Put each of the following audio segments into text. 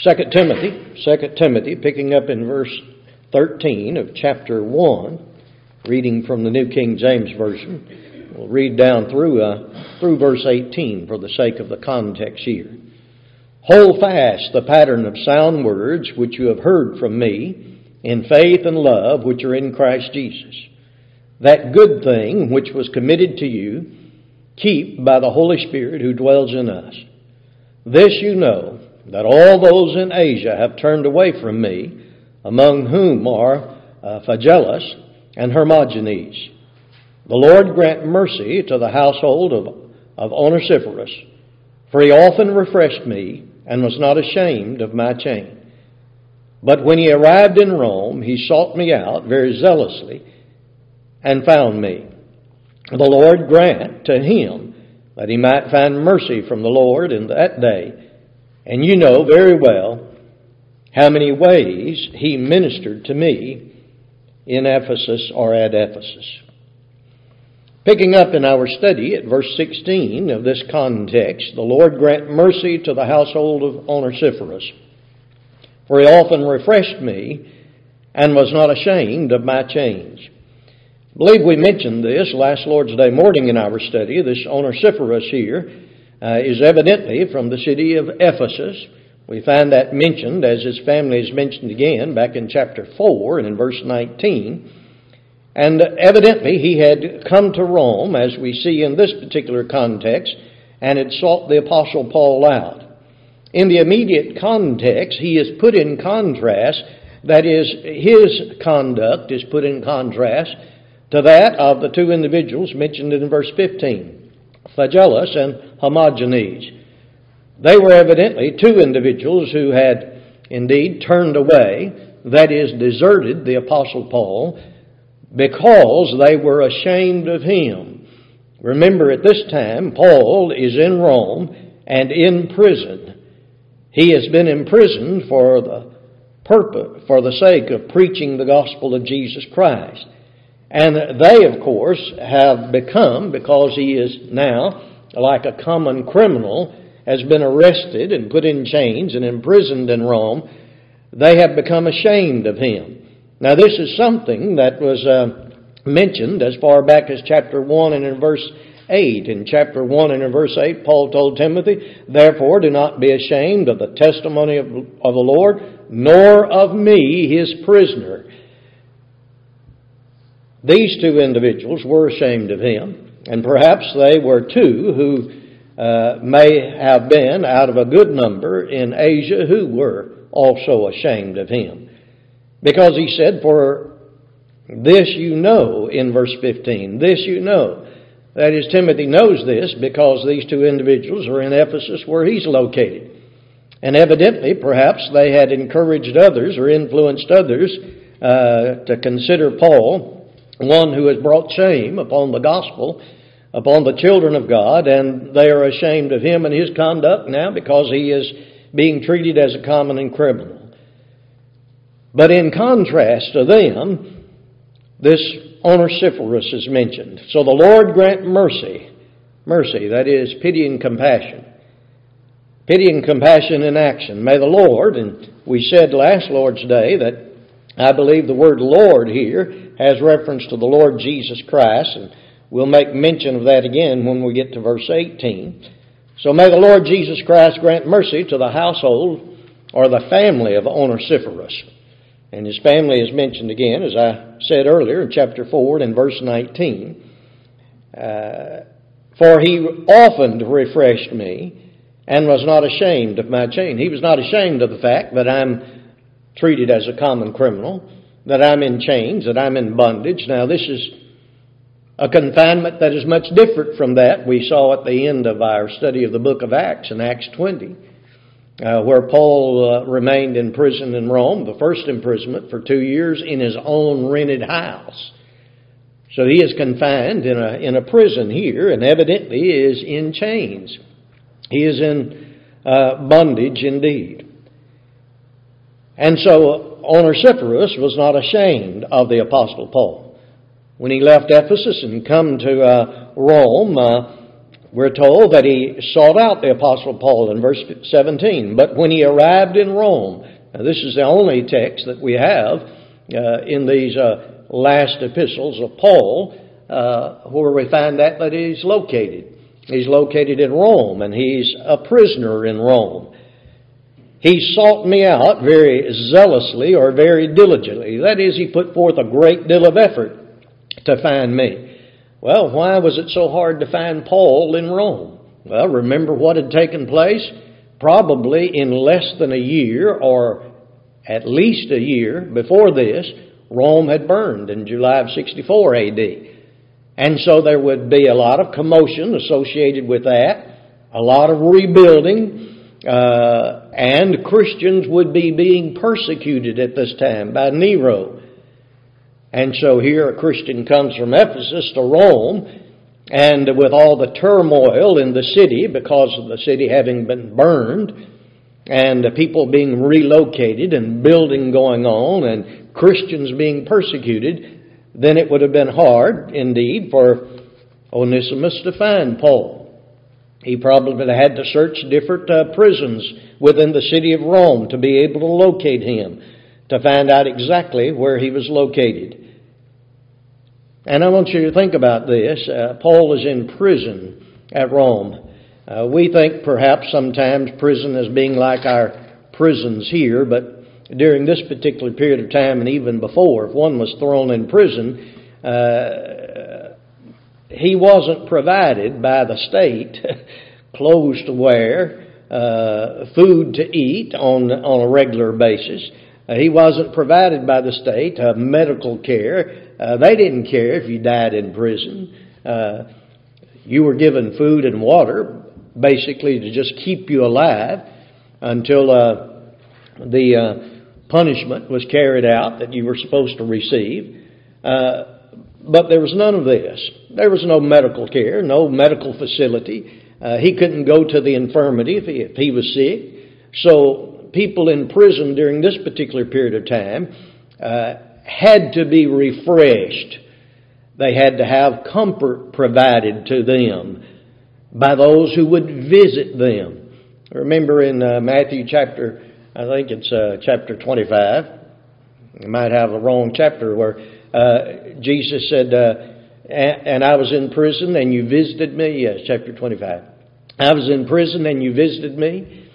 2 Timothy, picking up in verse 13 of chapter 1, reading from the New King James Version. We'll read down through verse 18 for the sake of the context here. Hold fast the pattern of sound words which you have heard from me in faith and love which are in Christ Jesus. That good thing which was committed to you, keep by the Holy Spirit who dwells in us. This you know, that all those in Asia have turned away from me, among whom are Phygellus and Hermogenes. The Lord grant mercy to the household of Onesiphorus, for he often refreshed me and was not ashamed of my chain. But when he arrived in Rome, he sought me out very zealously and found me. The Lord grant to him that he might find mercy from the Lord in that day. And you know very well how many ways he ministered to me in Ephesus or at Ephesus. Picking up in our study at verse 16 of this context, the Lord grant mercy to the household of Onesiphorus, for he often refreshed me and was not ashamed of my chains. I believe we mentioned this last Lord's Day morning in our study. This Onesiphorus here is evidently from the city of Ephesus. We find that mentioned as his family is mentioned again back in chapter 4 and in verse 19. And evidently he had come to Rome, as we see in this particular context, and had sought the Apostle Paul out. In the immediate context, he is put in contrast, that is, his conduct is put in contrast to that of the two individuals mentioned in verse 15, Phygellus and Hermogenes. They were evidently two individuals who had indeed turned away, that is, deserted the Apostle Paul, because they were ashamed of him. Remember, at this time, Paul is in Rome and in prison. He has been imprisoned for the sake of preaching the gospel of Jesus Christ. And they, of course, have become, because he is now like a common criminal, has been arrested and put in chains and imprisoned in Rome, they have become ashamed of him. Now, this is something that was mentioned as far back as chapter 1 and in verse 8. In chapter 1 and in verse 8, Paul told Timothy, "Therefore do not be ashamed of the testimony of the Lord, nor of me, his prisoner." These two individuals were ashamed of him, and perhaps they were two who may have been out of a good number in Asia who were also ashamed of him. Because he said, "For this you know," in verse 15, "this you know." That is, Timothy knows this because these two individuals are in Ephesus where he's located. And evidently, perhaps they had encouraged others or influenced others to consider Paul one who has brought shame upon the gospel, upon the children of God, and they are ashamed of him and his conduct now because he is being treated as a common criminal. But in contrast to them, this Onesiphorus is mentioned. So the Lord grant mercy. Mercy, that is pity and compassion. Pity and compassion in action. May the Lord, and we said last Lord's Day that I believe the word Lord here has reference to the Lord Jesus Christ, and we'll make mention of that again when we get to verse 18. So may the Lord Jesus Christ grant mercy to the household or the family of Onesiphorus. And his family is mentioned again, as I said earlier, in chapter 4 and in verse 19. For he often refreshed me and was not ashamed of my chain. He was not ashamed of the fact that I'm treated as a common criminal, that I'm in chains, that I'm in bondage. Now, this is a confinement that is much different from that we saw at the end of our study of the book of Acts in Acts 20. Where Paul remained in prison in Rome, the first imprisonment for 2 years in his own rented house. So he is confined in a prison here and evidently is in chains. He is in bondage indeed. And so Onesiphorus was not ashamed of the Apostle Paul. When he left Ephesus and come to Rome, We're told that he sought out the Apostle Paul in verse 17. But when he arrived in Rome, now this is the only text that we have in these last epistles of Paul where we find that he's located. He's located in Rome, and he's a prisoner in Rome. He sought me out very zealously or very diligently. That is, he put forth a great deal of effort to find me. Well, why was it so hard to find Paul in Rome? Well, remember what had taken place? Probably in less than a year, or at least a year before this, Rome had burned in July of 64 A.D. And so there would be a lot of commotion associated with that, a lot of rebuilding, and Christians would be being persecuted at this time by Nero. And so here a Christian comes from Ephesus to Rome, and with all the turmoil in the city because of the city having been burned, and people being relocated and building going on, and Christians being persecuted, then it would have been hard, indeed, for Onesimus to find Paul. He probably had to search different prisons within the city of Rome to be able to locate him, to find out exactly where he was located. And I want you to think about this. Paul is in prison at Rome. We think perhaps sometimes prison as being like our prisons here, but during this particular period of time and even before, if one was thrown in prison, he wasn't provided by the state clothes to wear, food to eat on a regular basis. He wasn't provided by the state medical care. They didn't care if you died in prison. You were given food and water, basically to just keep you alive until the punishment was carried out that you were supposed to receive. But there was none of this. There was no medical care, no medical facility. He couldn't go to the infirmity if he was sick. So people in prison during this particular period of time had to be refreshed. They had to have comfort provided to them by those who would visit them. Remember in Matthew chapter, I think it's chapter 25. You might have the wrong chapter where Jesus said, and I was in prison and you visited me. Yes, chapter 25. I was in prison and you visited me.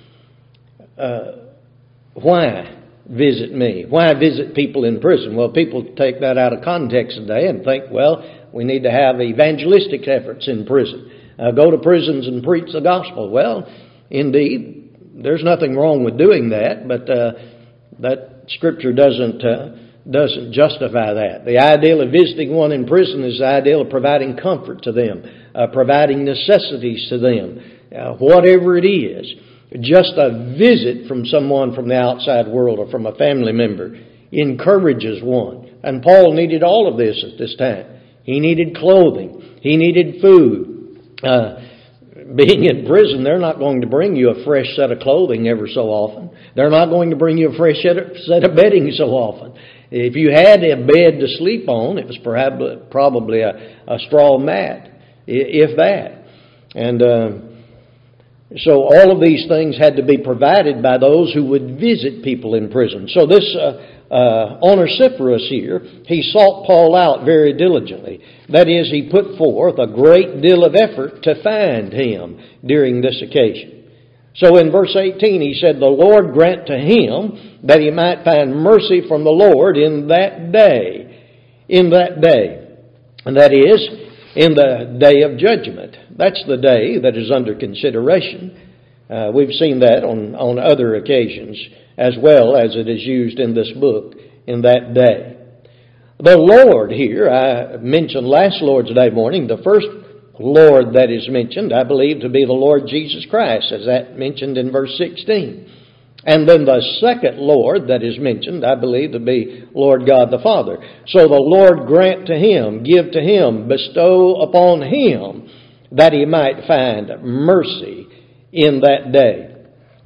Why visit me? Why visit people in prison? Well, people take that out of context today and think, well, we need to have evangelistic efforts in prison. Go to prisons and preach the gospel. Well, indeed, there's nothing wrong with doing that, but that Scripture doesn't justify that. The ideal of visiting one in prison is the ideal of providing comfort to them, providing necessities to them, whatever it is. Just a visit from someone from the outside world or from a family member encourages one. And Paul needed all of this at this time. He needed clothing. He needed food. Being in prison, they're not going to bring you a fresh set of clothing ever so often. They're not going to bring you a fresh set of bedding so often. If you had a bed to sleep on, it was probably a straw mat, if that. And so all of these things had to be provided by those who would visit people in prison. So this Onesiphorus here, he sought Paul out very diligently. That is, he put forth a great deal of effort to find him during this occasion. So in verse 18 he said, the Lord grant to him that he might find mercy from the Lord in that day. In that day. And that is, in the day of judgment. That's the day that is under consideration. We've seen that on other occasions as well as it is used in this book, in that day. The Lord here, I mentioned last Lord's Day morning, the first Lord that is mentioned, I believe to be the Lord Jesus Christ, as that mentioned in verse 16. And then the second Lord that is mentioned, I believe to be Lord God the Father. So the Lord grant to him, give to him, bestow upon him, that he might find mercy in that day.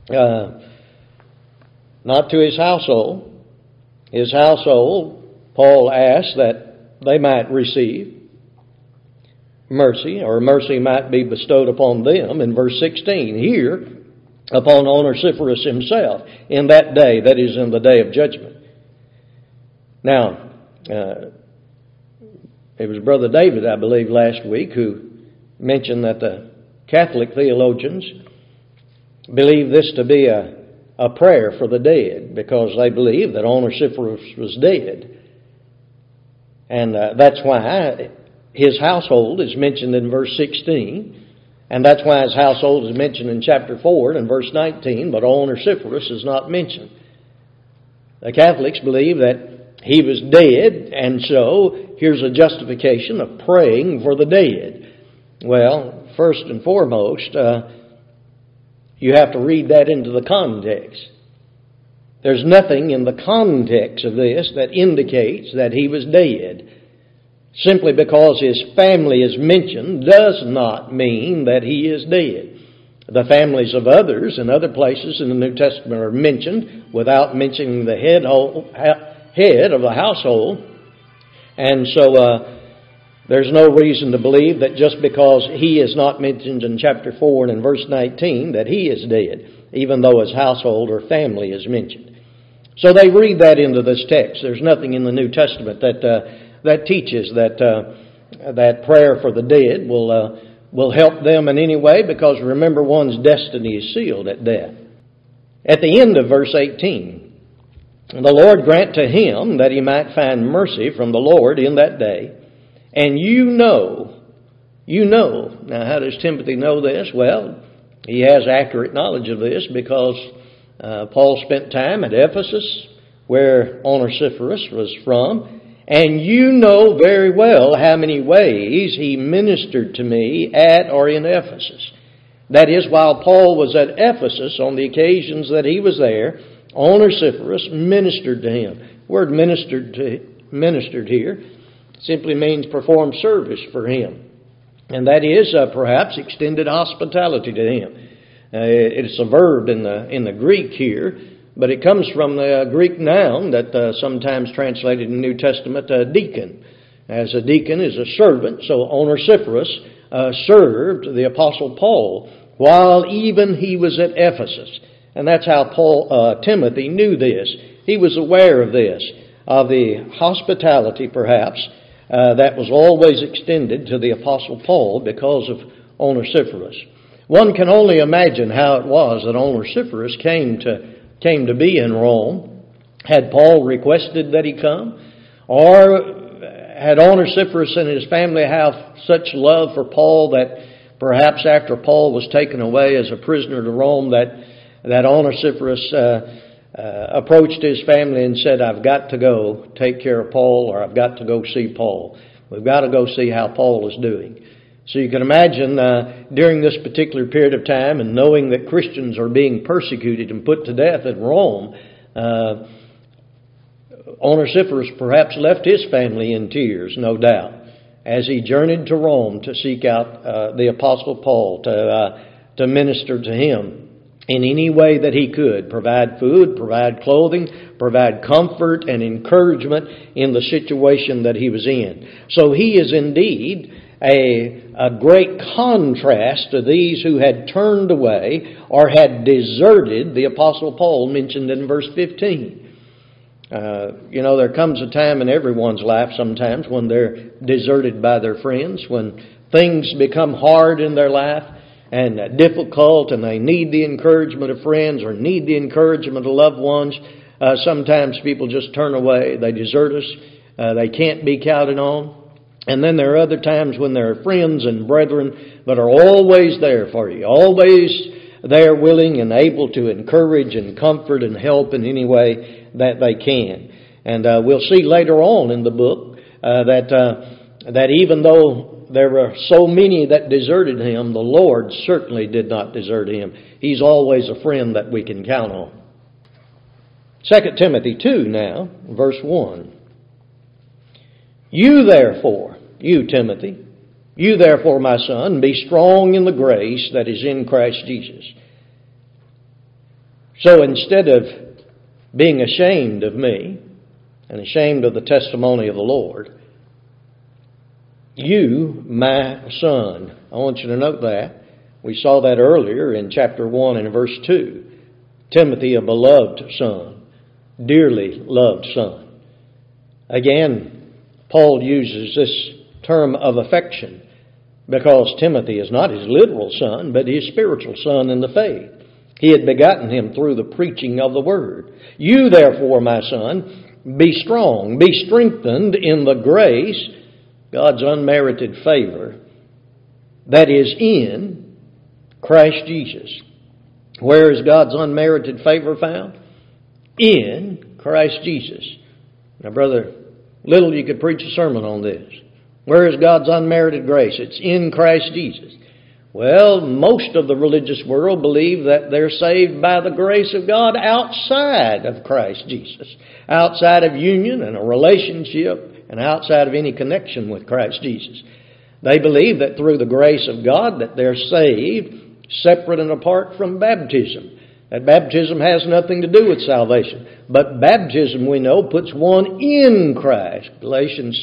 Not to his household. His household, Paul asked that they might receive. mercy, or mercy might be bestowed upon them in verse 16. Here, upon Onesiphorus himself in that day, that is, in the day of judgment. Now, it was Brother David, I believe, last week who mentioned that the Catholic theologians believe this to be a prayer for the dead, because they believe that Onesiphorus was dead. And that's why his household is mentioned in verse 16, and that's why his household is mentioned in chapter 4 and verse 19, but Onesiphorus is not mentioned. The Catholics believe that he was dead, and so here's a justification of praying for the dead. Well, first and foremost, you have to read that into the context. There's nothing in the context of this that indicates that he was dead. Simply because his family is mentioned does not mean that he is dead. The families of others in other places in the New Testament are mentioned without mentioning the head of the household. And so there's no reason to believe that just because he is not mentioned in chapter 4 and in verse 19 that he is dead, even though his household or family is mentioned. So they read that into this text. There's nothing in the New Testament that teaches that prayer for the dead will help them in any way, because remember, one's destiny is sealed at death. At the end of verse 18, the Lord grant to him that he might find mercy from the Lord in that day. And you know. Now, how does Timothy know this? Well, he has accurate knowledge of this because Paul spent time at Ephesus, where Onesiphorus was from. And you know very well how many ways he ministered to me at or in Ephesus. That is, while Paul was at Ephesus, on the occasions that he was there, Onesiphorus ministered to him. The word ministered here simply means perform service for him. And that is perhaps extended hospitality to him. It's a verb in the Greek here, but it comes from the Greek noun that sometimes translated in the New Testament, deacon. As a deacon is a servant, so Onesiphorus served the Apostle Paul while even he was at Ephesus. And that's how Timothy knew this. He was aware of this, of the hospitality perhaps that was always extended to the Apostle Paul because of Onesiphorus. One can only imagine how it was that Onesiphorus came to be in Rome. Had Paul requested that he come? Or had Onesiphorus and his family have such love for Paul that perhaps after Paul was taken away as a prisoner to Rome that Onesiphorus approached his family and said, I've got to go take care of Paul, or I've got to go see Paul. We've got to go see how Paul is doing. So you can imagine during this particular period of time, and knowing that Christians are being persecuted and put to death in Rome, Onesiphorus perhaps left his family in tears, no doubt, as he journeyed to Rome to seek out the Apostle Paul to minister to him in any way that he could, provide food, provide clothing, provide comfort and encouragement in the situation that he was in. So he is indeed a great contrast to these who had turned away or had deserted the Apostle Paul mentioned in verse 15. There comes a time in everyone's life sometimes when they're deserted by their friends, when things become hard in their life and difficult, and they need the encouragement of friends or need the encouragement of loved ones. Sometimes people just turn away. They desert us. They can't be counted on. And then there are other times when there are friends and brethren that are always there for you, always there willing and able to encourage and comfort and help in any way that they can. And we'll see later on in the book that even though there were so many that deserted him, the Lord certainly did not desert him. He's always a friend that we can count on. 2 Timothy 2 now, verse 1. You Timothy, you therefore, my son, be strong in the grace that is in Christ Jesus. So instead of being ashamed of me and ashamed of the testimony of the Lord, You, my son. I want you to note that. We saw that earlier in chapter 1 and verse 2. Timothy, a beloved son, dearly loved son. Again, Paul uses this term of affection because Timothy is not his literal son, but his spiritual son in the faith. He had begotten him through the preaching of the word. You, therefore, my son, be strong, be strengthened in the grace, God's unmerited favor, that is in Christ Jesus. Where is God's unmerited favor found? In Christ Jesus. Now, Brother Little, you could preach a sermon on this. Where is God's unmerited grace? It's in Christ Jesus. Well, most of the religious world believe that they're saved by the grace of God outside of Christ Jesus, outside of union and a relationship, and outside of any connection with Christ Jesus. They believe that through the grace of God that they're saved separate and apart from baptism. That baptism has nothing to do with salvation. But baptism, we know, puts one in Christ. Galatians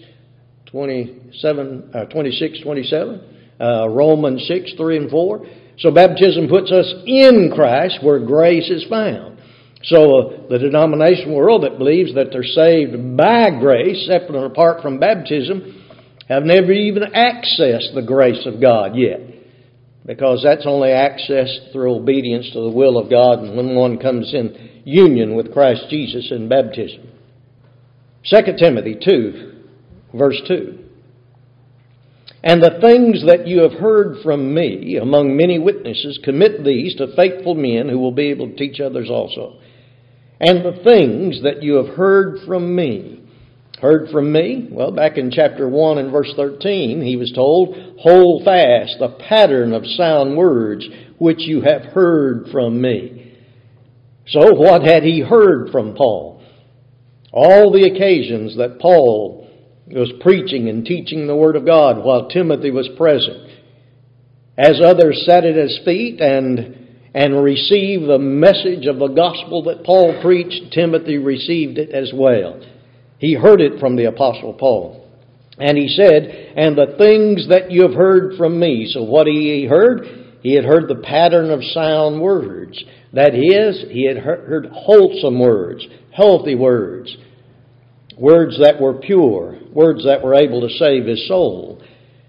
26:27. Romans 6, 3 and 4. So baptism puts us in Christ where grace is found. So the denomination world that believes that they're saved by grace, separate and apart from baptism, have never even accessed the grace of God yet. Because that's only accessed through obedience to the will of God and when one comes in union with Christ Jesus in baptism. 2 Timothy 2, verse 2. And the things that you have heard from me among many witnesses, commit these to faithful men who will be able to teach others also. And the things that you have heard from me. Heard from me? Well, back in chapter 1 and verse 13, he was told, hold fast the pattern of sound words which you have heard from me. So what had he heard from Paul? All the occasions that Paul was preaching and teaching the Word of God while Timothy was present. As others sat at his feet and received the message of the gospel that Paul preached, Timothy received it as well. He heard it from the Apostle Paul. And he said, and the things that you have heard from me. So what he heard? He had heard the pattern of sound words. That is, he had heard wholesome words, healthy words. Words that were pure, words that were able to save his soul.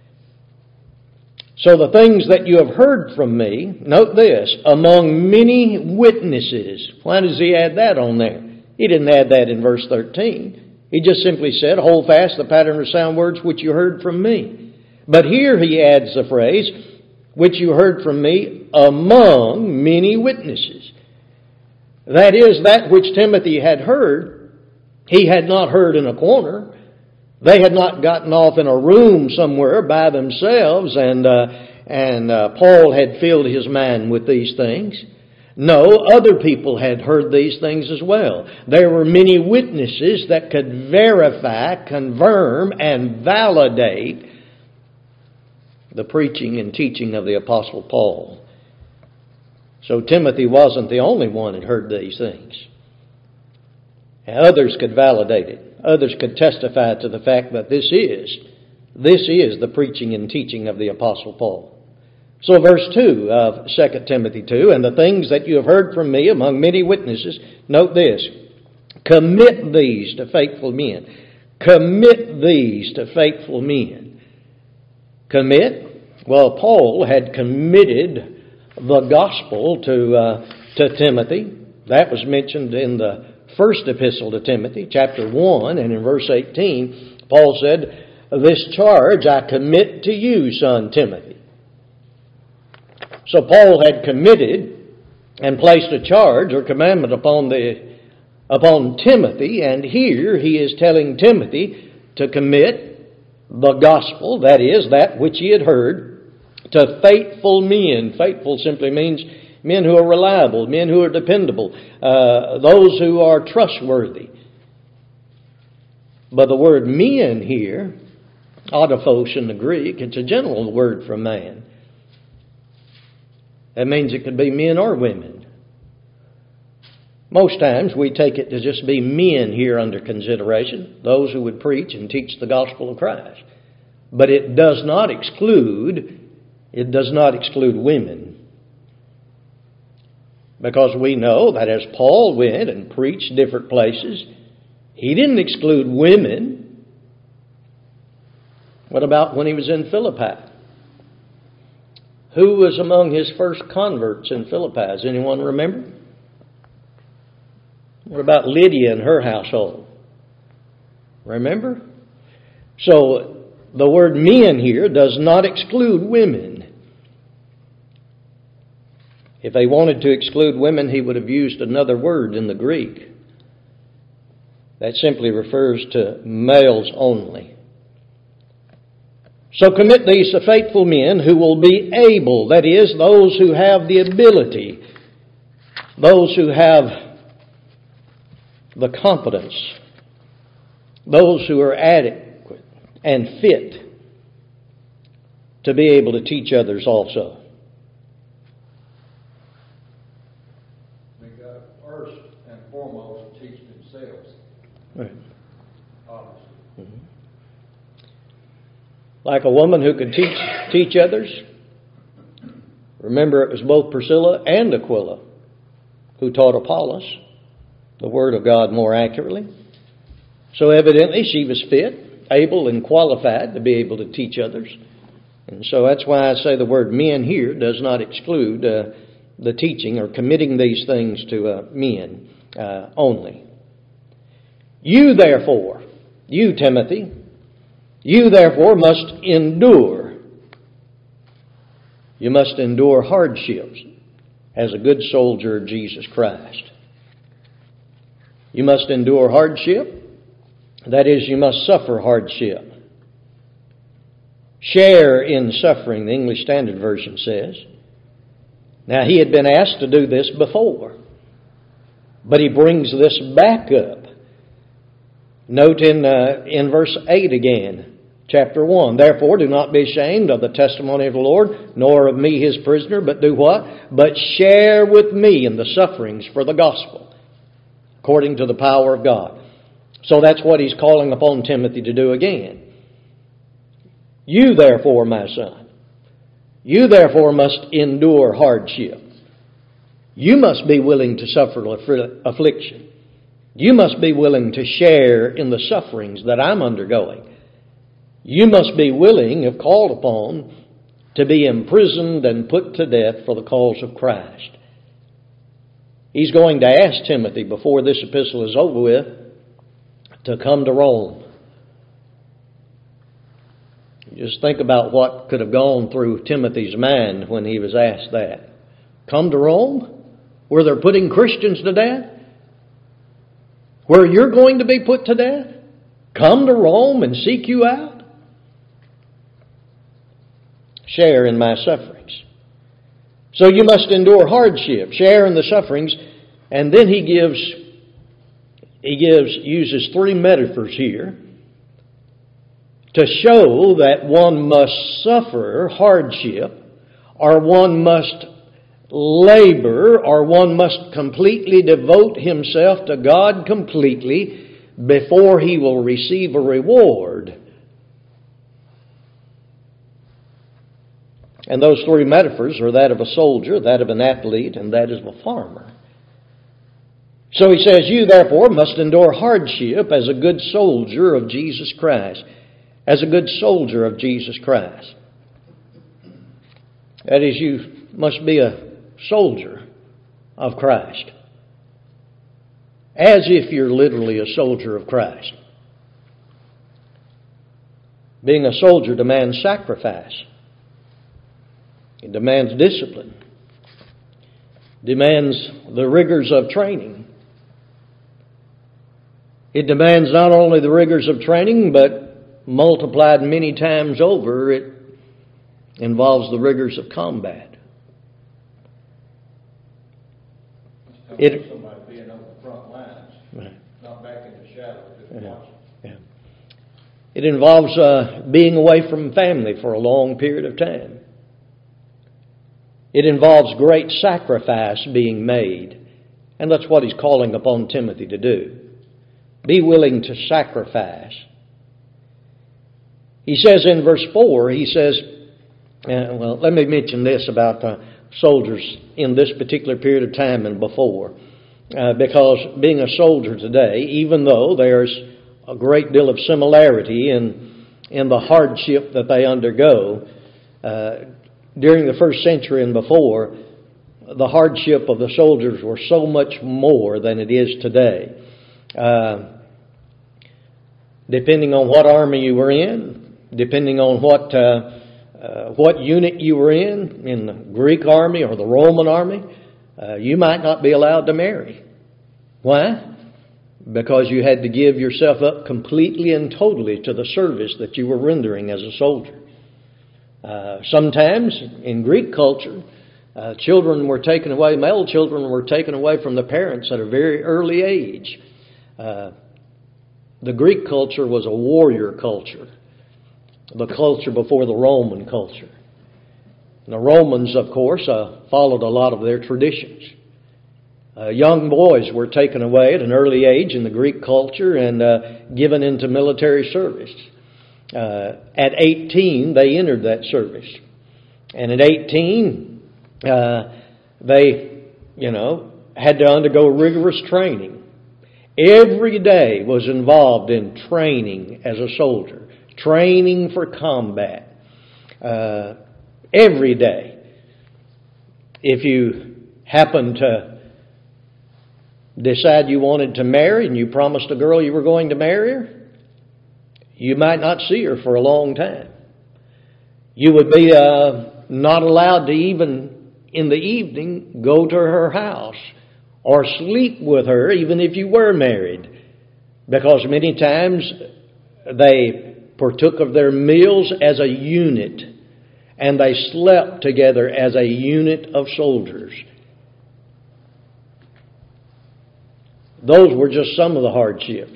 So the things that you have heard from me, note this, among many witnesses. Why does he add that on there? He didn't add that in verse 13. He just simply said, hold fast the pattern of sound words which you heard from me. But here he adds the phrase, which you heard from me among many witnesses. That is, that which Timothy had heard, he had not heard in a corner. They had not gotten off in a room somewhere by themselves and Paul had filled his mind with these things. No, other people had heard these things as well. There were many witnesses that could verify, confirm, and validate the preaching and teaching of the Apostle Paul. So Timothy wasn't the only one that heard these things. Others could validate it. Others could testify to the fact that this is the preaching and teaching of the Apostle Paul. So verse 2 of 2 Timothy 2, and the things that you have heard from me among many witnesses, note this, commit these to faithful men. Commit these to faithful men. Commit? Well, Paul had committed the gospel to Timothy. That was mentioned in the first epistle to Timothy, chapter 1, and in verse 18, Paul said, this charge I commit to you, son Timothy. So Paul had committed and placed a charge or commandment upon Timothy, and here he is telling Timothy to commit the gospel, that is, that which he had heard, to faithful men. Faithful simply means men who are reliable, men who are dependable, those who are trustworthy. But the word men here, autophos in the Greek, it's a general word for man. That means it could be men or women. Most times we take it to just be men here under consideration, those who would preach and teach the gospel of Christ. But it does not exclude women. Because we know that as Paul went and preached different places, he didn't exclude women. What about when he was in Philippi? Who was among his first converts in Philippi? Does anyone remember? What about Lydia and her household? Remember? So the word men here does not exclude women. If they wanted to exclude women, he would have used another word in the Greek. That simply refers to males only. So commit these to faithful men who will be able, that is, those who have the ability, those who have the competence, those who are adequate and fit to be able to teach others also. They got to first and foremost teach themselves. Right. Obviously. Mm-hmm. Like a woman who could teach others. Remember, it was both Priscilla and Aquila who taught Apollos the Word of God more accurately. So evidently she was fit, able, and qualified to be able to teach others. And so that's why I say the word men here does not exclude the teaching or committing these things to men only. You therefore, you Timothy, you therefore must endure. You must endure hardships as a good soldier of Jesus Christ. You must endure hardship. That is, you must suffer hardship. Share in suffering, the English Standard Version says. Now, he had been asked to do this before, but he brings this back up. Note in verse 8 again, chapter 1. Therefore, do not be ashamed of the testimony of the Lord, nor of me his prisoner, but do what? But share with me in the sufferings for the gospel, according to the power of God. So that's what he's calling upon Timothy to do again. You therefore, my son, you therefore must endure hardship. You must be willing to suffer affliction. You must be willing to share in the sufferings that I'm undergoing. You must be willing, if called upon, to be imprisoned and put to death for the cause of Christ. He's going to ask Timothy, before this epistle is over with, to come to Rome. Just think about what could have gone through Timothy's mind when he was asked that. Come to Rome, where they're putting Christians to death? Where you're going to be put to death? Come to Rome and seek you out? Share in my sufferings. So you must endure hardship, share in the sufferings, and then he uses three metaphors here to show that one must suffer hardship, or one must labor, or one must completely devote himself to God completely before he will receive a reward. And those three metaphors are that of a soldier, that of an athlete, and that of a farmer. So he says, you therefore must endure hardship as a good soldier of Jesus Christ. As a good soldier of Jesus Christ. That is, you must be a soldier of Christ. As if you're literally a soldier of Christ. Being a soldier demands sacrifice. It demands discipline. Demands the rigors of training. It demands not only the rigors of training, but multiplied many times over, it involves the rigors of combat. Somebody being on the front lines, right. Not back in the shadows, just watching. Yeah. It involves being away from family for a long period of time. It involves great sacrifice being made. And that's what he's calling upon Timothy to do. Be willing to sacrifice. He says in verse 4, he says, well, let me mention this about soldiers in this particular period of time and before. Because being a soldier today, even though there's a great deal of similarity in the hardship that they undergo, during the first century and before, the hardship of the soldiers were so much more than it is today. Depending on what army you were in, depending on what unit you were in the Greek army or the Roman army, you might not be allowed to marry. Why? Because you had to give yourself up completely and totally to the service that you were rendering as a soldier. Sometimes in Greek culture, children were taken away, male children were taken away from the parents at a very early age. The Greek culture was a warrior culture, the culture before the Roman culture. And the Romans, of course, followed a lot of their traditions. Young boys were taken away at an early age in the Greek culture and given into military service. At 18, they entered that service. And at 18, they, had to undergo rigorous training. Every day was involved in training as a soldier, training for combat. Every day. If you happened to decide you wanted to marry and you promised a girl you were going to marry her, you might not see her for a long time. You would be not allowed to even in the evening go to her house or sleep with her even if you were married, because many times they partook of their meals as a unit and they slept together as a unit of soldiers. Those were just some of the hardships.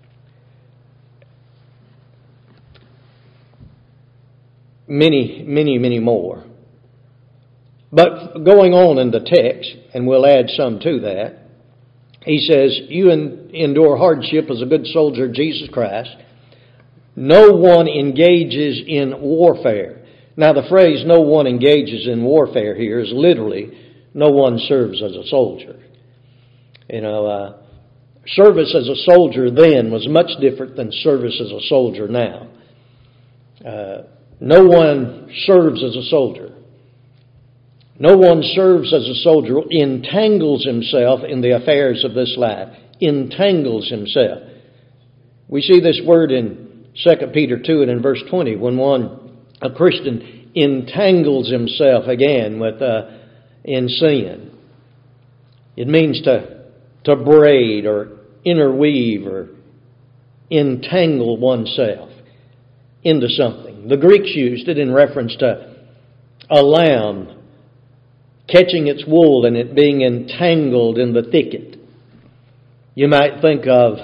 Many, many, many more. But going on in the text, and we'll add some to that, he says, you endure hardship as a good soldier of Jesus Christ. No one engages in warfare. Now the phrase no one engages in warfare here is literally no one serves as a soldier. Service as a soldier then was much different than service as a soldier now. No one serves as a soldier. No one serves as a soldier, entangles himself in the affairs of this life. Entangles himself. We see this word in 2 Peter 2 and in verse 20 when a Christian entangles himself again in sin. It means to braid or interweave or entangle oneself into something. The Greeks used it in reference to a lamb catching its wool and it being entangled in the thicket. You might think of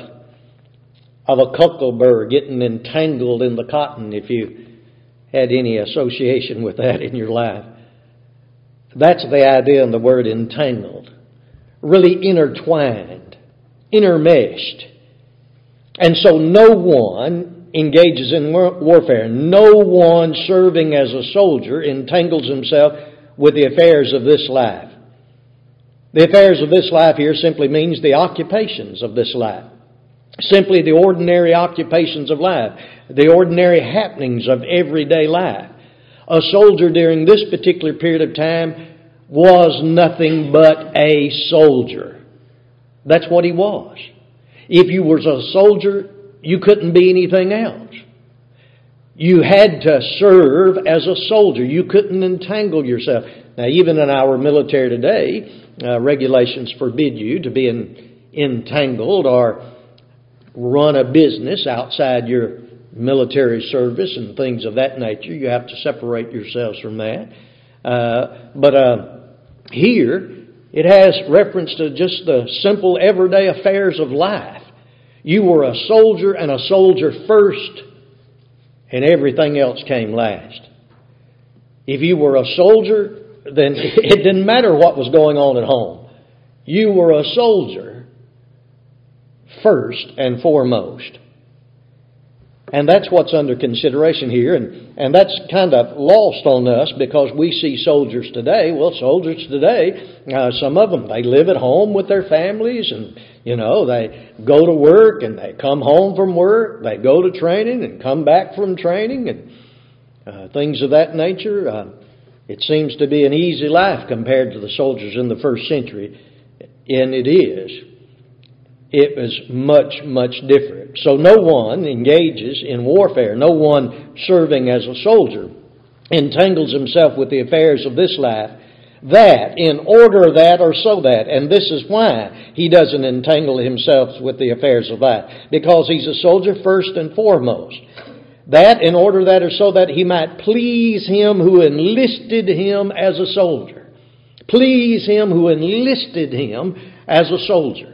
a cocklebur getting entangled in the cotton if you had any association with that in your life. That's the idea in the word entangled. Really intertwined, intermeshed. And so no one engages in warfare. No one serving as a soldier entangles himself with the affairs of this life. The affairs of this life here simply means the occupations of this life. Simply the ordinary occupations of life. The ordinary happenings of everyday life. A soldier during this particular period of time was nothing but a soldier. That's what he was. If you were a soldier, you couldn't be anything else. You had to serve as a soldier. You couldn't entangle yourself. Now, even in our military today, regulations forbid you to be entangled or run a business outside your military service and things of that nature. You have to separate yourselves from that. But here, it has reference to just the simple everyday affairs of life. You were a soldier and a soldier first, and everything else came last. If you were a soldier, then it didn't matter what was going on at home. You were a soldier first and foremost. And that's what's under consideration here, and that's kind of lost on us because we see soldiers today. Well, soldiers today, some of them, they live at home with their families, and, they go to work and they come home from work, they go to training and come back from training, and things of that nature. It seems to be an easy life compared to the soldiers in the first century, and it is. It was much, much different. So no one engages in warfare. No one serving as a soldier entangles himself with the affairs of this life, that, in order that, or so that. And this is why he doesn't entangle himself with the affairs of that. Because he's a soldier first and foremost. That, in order that, or so that he might please him who enlisted him as a soldier. Please him who enlisted him as a soldier.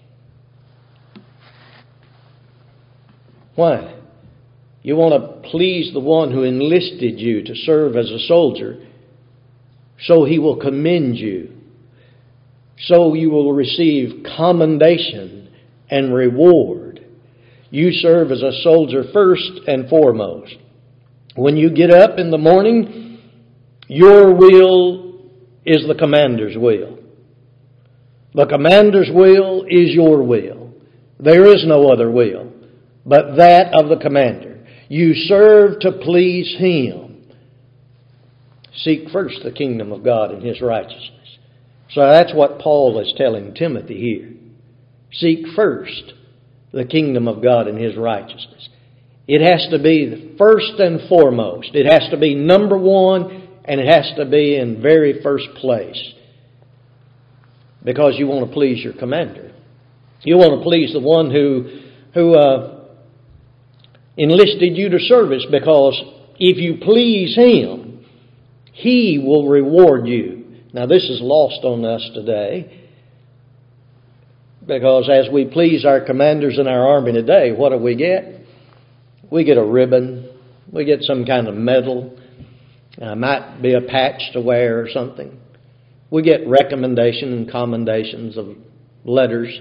Why? You want to please the one who enlisted you to serve as a soldier, so he will commend you. So you will receive commendation and reward. You serve as a soldier first and foremost. When you get up in the morning, your will is the commander's will. The commander's will is your will. There is no other will but that of the commander. You serve to please him. Seek first the kingdom of God and his righteousness. So that's what Paul is telling Timothy here. Seek first the kingdom of God and his righteousness. It has to be the first and foremost. It has to be number one, and it has to be in very first place. Because you want to please your commander. You want to please the one who enlisted you to service, because if you please him, he will reward you. Now this is lost on us today, because as we please our commanders in our army today, what do we get? We get a ribbon, we get some kind of medal, might be a patch to wear or something. We get recommendation and commendations of letters.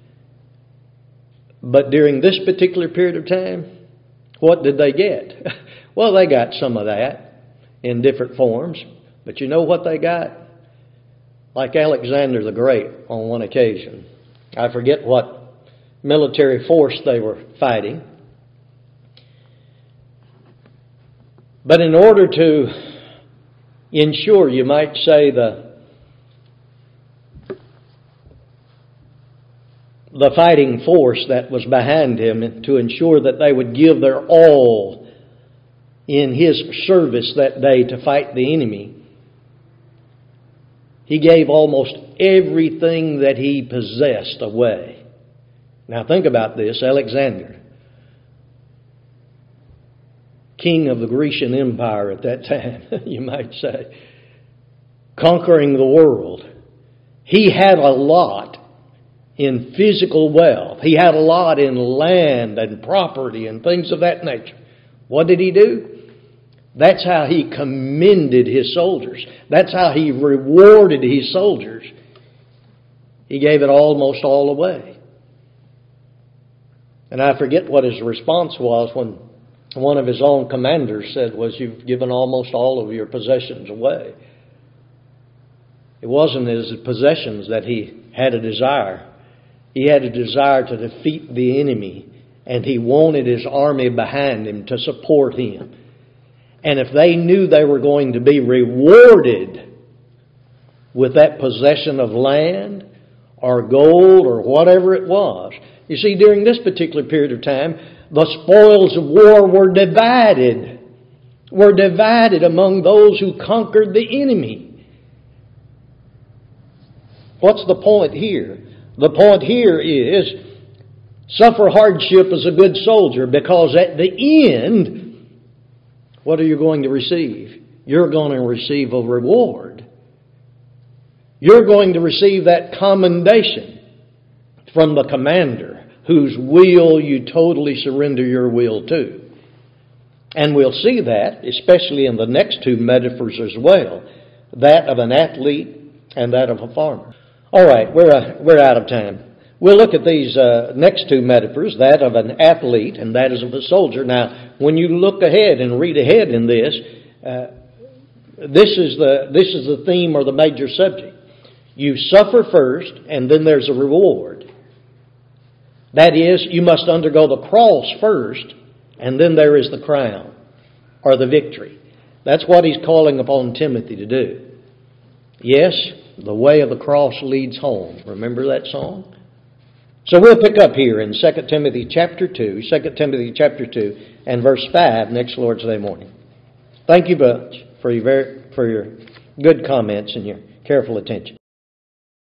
But during this particular period of time, what did they get? Well, they got some of that in different forms. But you know what they got? Like Alexander the Great on one occasion. I forget what military force they were fighting. But in order to ensure, you might say, the fighting force that was behind him, to ensure that they would give their all in his service that day to fight the enemy, he gave almost everything that he possessed away. Now think about this. Alexander, king of the Grecian Empire at that time, you might say, conquering the world. He had a lot in physical wealth. He had a lot in land and property and things of that nature. What did he do? That's how he commended his soldiers. That's how he rewarded his soldiers. He gave it almost all away. And I forget what his response was when one of his own commanders said, "You've given almost all of your possessions away." It wasn't his possessions that he had a desire. He had a desire to defeat the enemy, and he wanted his army behind him to support him. And if they knew they were going to be rewarded with that possession of land or gold or whatever it was. You see, during this particular period of time, the spoils of war were divided. Were divided among those who conquered the enemy. What's the point here? The point here is, suffer hardship as a good soldier, because at the end, what are you going to receive? You're going to receive a reward. You're going to receive that commendation from the commander, whose will you totally surrender your will to. And we'll see that, especially in the next two metaphors as well, that of an athlete and that of a farmer. All right, we're out of time. We'll look at these next two metaphors, that of an athlete and that is of a soldier. Now, when you look ahead and read ahead in this, this is the theme or the major subject. You suffer first, and then there's a reward. That is, you must undergo the cross first, and then there is the crown, or the victory. That's what he's calling upon Timothy to do. Yes, the way of the cross leads home. Remember that song? So we'll pick up here in 2 Timothy chapter 2, 2 Timothy chapter 2, and verse 5 next Lord's Day morning. Thank you much for your good comments and your careful attention.